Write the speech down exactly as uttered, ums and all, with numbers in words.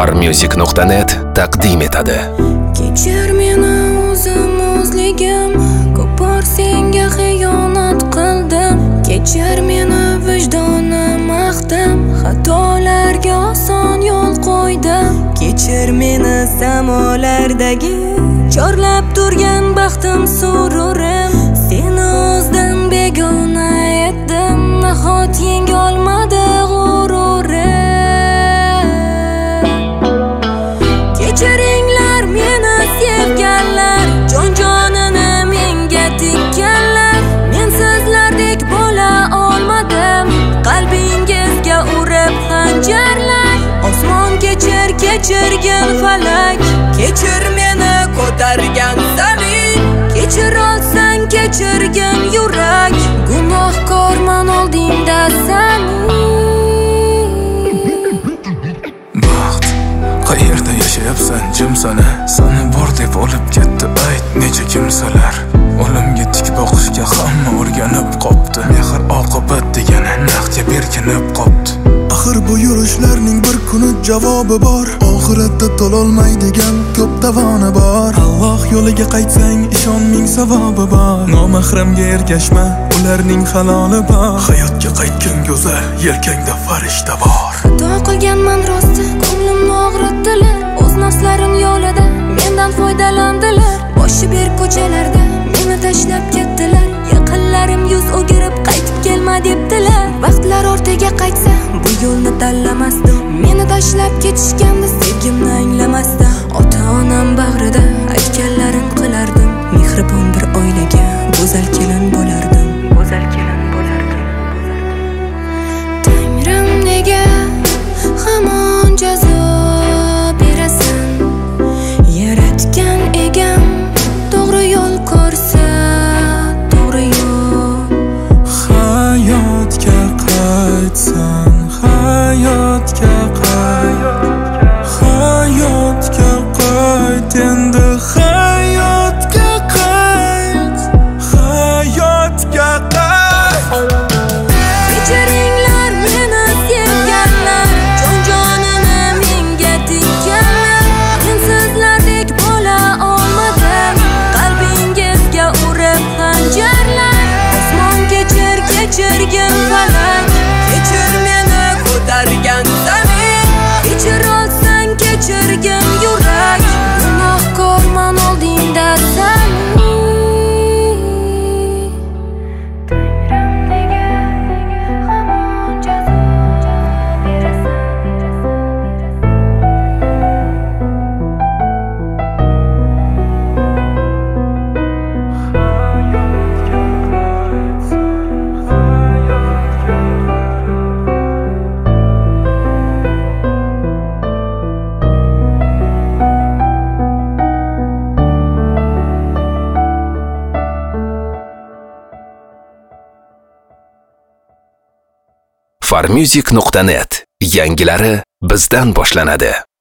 farmusic nuqta net taqdim etadi. Kechir meni o'zim o'zligim, ko'p bor senga xiyonat qildim. Kechir meni vijdonim axtim, xatolarga oson yo'l qo'ydim. Kechir meni samolardagi chorlab turgan baxtim sururim. Seni o'zdan begona etdim, nahot yenga olmadi g'ururim. Kechiringlar meni sevganlar, jon-jonini menga tikkanlar. Men sizlardek bo'la olmadim, qalbingizga urib xanjarlar. Osmon kechir, kechirgin falak, kechir meni ko'targan zamin. Kechir olsang kechirgin yurak, gunohkorman oldingda zamin. Baxt, qayerda yashayapsan jimsana? Sani bor deb olib ketdi ayt necha kimsalar. O'limga tik boqishga hamma o'rganib qopti. Mehr oqibat degan naqdga berkinib qopti. Axir bu yurishlarning bir kuni javobi bor. Oxiratda to'lolmaydigan ko'p davoni bor. Alloh yo'liga qaytsang ishon ming savobi bor. Nomahramga ergashma, ularning haloli bor. Hayotga qaytgan go'zal, yelkangda farishta bor. Xato qilganman rosti, ko'nglimni og'ritdilar. O'z nafslarim yo'lida mendan foydalandilar. Boshi ber ko'chalarda meni tashlab ketdilar. Yaqinlarim yuz o'girib qaytib kelma debdilar. Vaqtlar ortiga qaytsa bu yo'lni tanlamasdim. Meni tashlab ketishganda sevgimni anglamasdim. Ota-onam bag'rida aytganlarim qilardim. Mehribon bir oilaga go'zal kelin bo'lardim. Go'zal kelin bo'lardim. Tangrim nega hamon jazo berasan? Yaratgan egam to'g'ri yo'l ko'rsa, to'g'ri yo'l. Hayotga qaytsan, hayotga qayt, hayotga qayt, endi hayotga qayt, hayotga qayt. Kechiringlar meni sevganlar, jon-jonini menga tikkanlar. Men sizlardek bo'la olmadim, qalbingizga urib xanjarlar. Osmon kechir, kechirgin falak, kechir meni ko'targan zamin. Kechir olsang kechirgin yurak, gunohkorman oldingda zamin. Tangrim nega hamon jazo berasan? farmusic nuqta net yangilari bizdan boshlanadi.